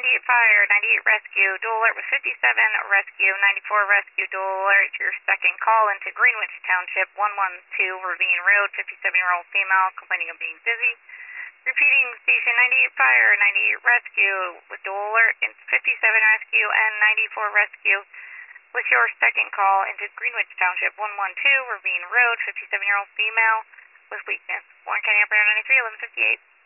98 fire, 98 rescue, dual alert with 57 rescue, 94 rescue, dual alert. Your second call into Greenwich Township, 112 Ravine Road, 57-year-old female complaining of being dizzy. Repeating, station 98 fire, 98 rescue with dual alert, 57 rescue, and 94 rescue. With your second call into Greenwich Township, 112 Ravine Road, 57-year-old female with weakness. Warren County Operator 93, 1158.